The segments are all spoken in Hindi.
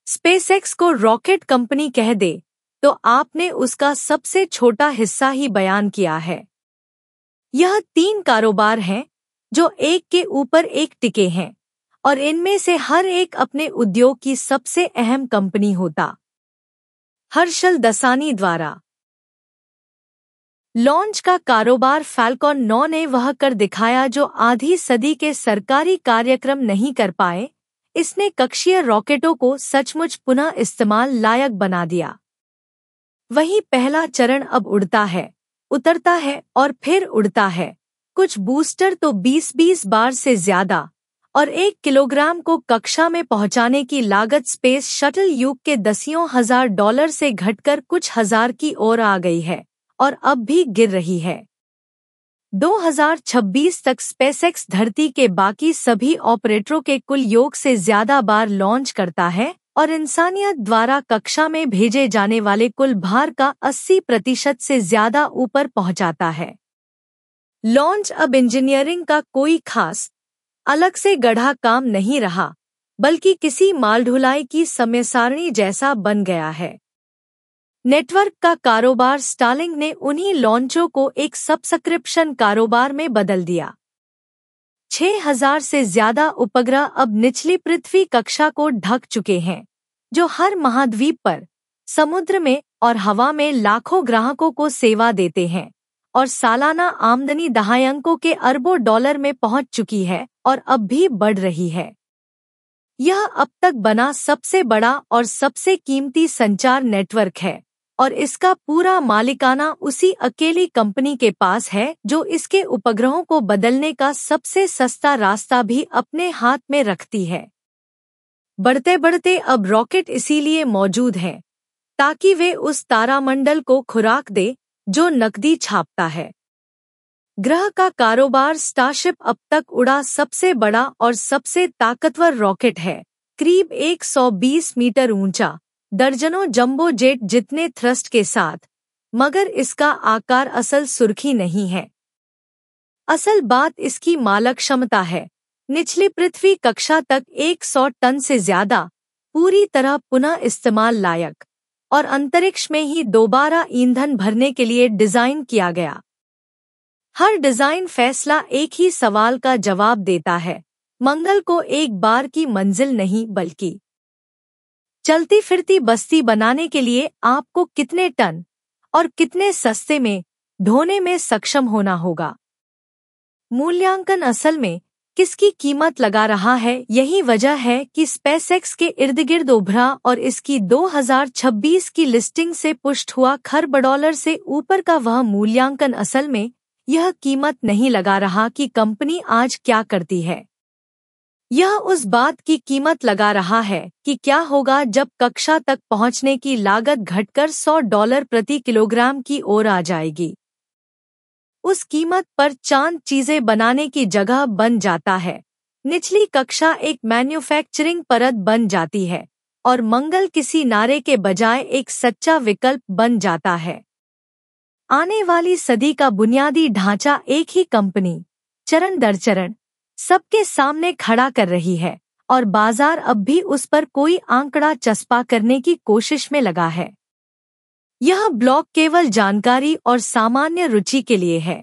स्पेसएक्स को रॉकेट कंपनी कह दे तो आपने उसका सबसे छोटा हिस्सा ही बयान किया है। यह 3 कारोबार हैं जो एक के ऊपर एक टिके हैं और इनमें से हर एक अपने उद्योग की सबसे अहम कंपनी होता। हर्षल दसानी द्वारा लॉन्च का कारोबार फैल्कॉन 9 ने वह कर दिखाया जो आधी सदी के सरकारी कार्यक्रम नहीं कर पाए। इसने कक्षीय रॉकेटों को सचमुच पुनः इस्तेमाल लायक बना दिया। वही पहला चरण अब उड़ता है, उतरता है और फिर उड़ता है। कुछ बूस्टर तो 20-20 बार से ज्यादा और 1 किलोग्राम को कक्षा में पहुंचाने की लागत स्पेस शटल युग के दसियों हजार डॉलर से घटकर कुछ हजार की ओर आ गई है और अब भी गिर रही है। 2026 तक स्पेसएक्स धरती के बाकी सभी ऑपरेटरों के कुल योग से ज्यादा बार लॉन्च करता है और इंसानियत द्वारा कक्षा में भेजे जाने वाले कुल भार का 80% से ज्यादा ऊपर पहुंचाता है। लॉन्च अब इंजीनियरिंग का कोई खास अलग से गढ़ा काम नहीं रहा, बल्कि किसी माल ढुलाई की समय सारणी जैसा बन गया है। नेटवर्क का कारोबार स्टारलिंक ने उन्हीं लॉन्चों को एक सब्सक्रिप्शन कारोबार में बदल दिया। 6000 से ज्यादा उपग्रह अब निचली पृथ्वी कक्षा को ढक चुके हैं, जो हर महाद्वीप पर, समुद्र में और हवा में लाखों ग्राहकों को सेवा देते हैं और सालाना आमदनी दहाई के अरबों डॉलर में पहुंच चुकी है और अब भी बढ़ रही है। यह अब तक बना सबसे बड़ा और सबसे कीमती संचार नेटवर्क है और इसका पूरा मालिकाना उसी अकेली कंपनी के पास है जो इसके उपग्रहों को बदलने का सबसे सस्ता रास्ता भी अपने हाथ में रखती है। बढ़ते बढ़ते अब रॉकेट इसीलिए मौजूद हैं ताकि वे उस तारामंडल को खुराक दे जो नकदी छापता है। ग्रह का कारोबार स्टारशिप अब तक उड़ा सबसे बड़ा और सबसे ताकतवर रॉकेट है, करीब 120 मीटर ऊंचा, दर्जनों जंबो जेट जितने थ्रस्ट के साथ, मगर इसका आकार असल सुर्खी नहीं है। असल बात इसकी मालक क्षमता है। निचली पृथ्वी कक्षा तक 100 टन से ज्यादा, पूरी तरह पुनः इस्तेमाल लायक और अंतरिक्ष में ही दोबारा ईंधन भरने के लिए डिजाइन किया गया। हर डिजाइन फैसला एक ही सवाल का जवाब देता है, मंगल को एक बार की मंजिल नहीं बल्कि चलती फिरती बस्ती बनाने के लिए आपको कितने टन और कितने सस्ते में ढोने में सक्षम होना होगा। मूल्यांकन असल में किसकी कीमत लगा रहा है, यही वजह है कि स्पेसएक्स के इर्दगिर्द उभरा और इसकी 2026 की लिस्टिंग से पुष्ट हुआ खरब डॉलर से ऊपर का वह मूल्यांकन असल में यह कीमत नहीं लगा रहा कि कंपनी आज क्या करती है। यह उस बात की कीमत लगा रहा है कि क्या होगा जब कक्षा तक पहुंचने की लागत घटकर $100 प्रति किलोग्राम की ओर आ जाएगी। उस कीमत पर चांद चीजें बनाने की जगह बन जाता है, निचली कक्षा एक मैन्युफैक्चरिंग परत बन जाती है और मंगल किसी नारे के बजाय एक सच्चा विकल्प बन जाता है। आने वाली सदी का बुनियादी ढांचा एक ही कंपनी चरण दर चरण सबके सामने खड़ा कर रही है और बाजार अब भी उस पर कोई आंकड़ा चस्पा करने की कोशिश में लगा है। यह ब्लॉग केवल जानकारी और सामान्य रुचि के लिए है।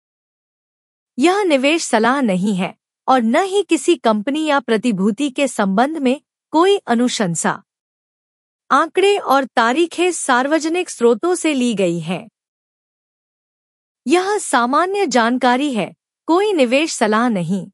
यह निवेश सलाह नहीं है और न ही किसी कंपनी या प्रतिभूति के संबंध में कोई अनुशंसा। आंकड़े और तारीखें सार्वजनिक स्रोतों से ली गई हैं। यह सामान्य जानकारी है, कोई निवेश सलाह नहीं।